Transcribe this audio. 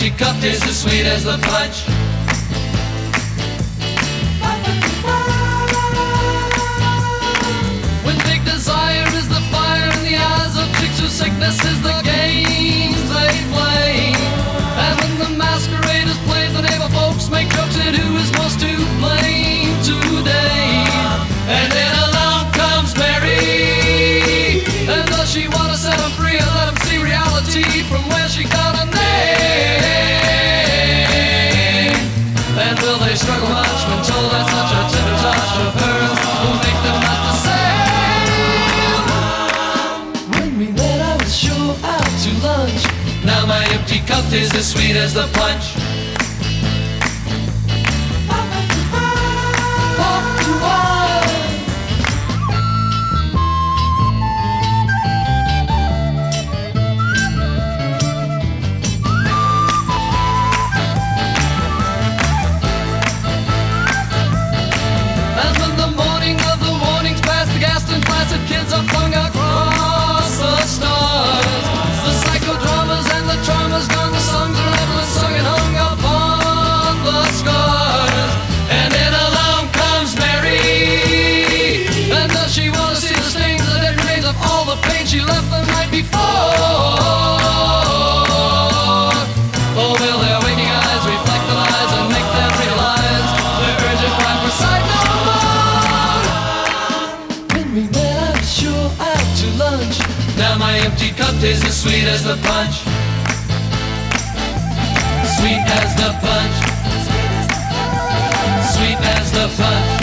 empty cup tastes as sweet as the punch. When big desire is the fire in the eyes of chicks whose sickness is the games they play, and when the masquerade is played, the neighbor folks make jokes at who is most to blame today. And then along comes Mary, and does she want to set them free and let them see reality from where she got her name? And will they struggle much when told that such a tender touch of hers will make them not the same? When we met I was sure out to lunch. Now my empty cup is as sweet as the punch. Kids are flung across the stars. The psychodramas and the traumas gone. The songs are ever sung and hung upon the scars. And then along comes Mary, and does she want to see the stains, the dead remains of all the pain she left the night before? Oh, will their waking eyes reflect the lies and make them realize their urgent cry for sight no more? When we met sure out to lunch. Now my empty cup tastes as sweet as the punch. Sweet as the punch. Sweet as the punch.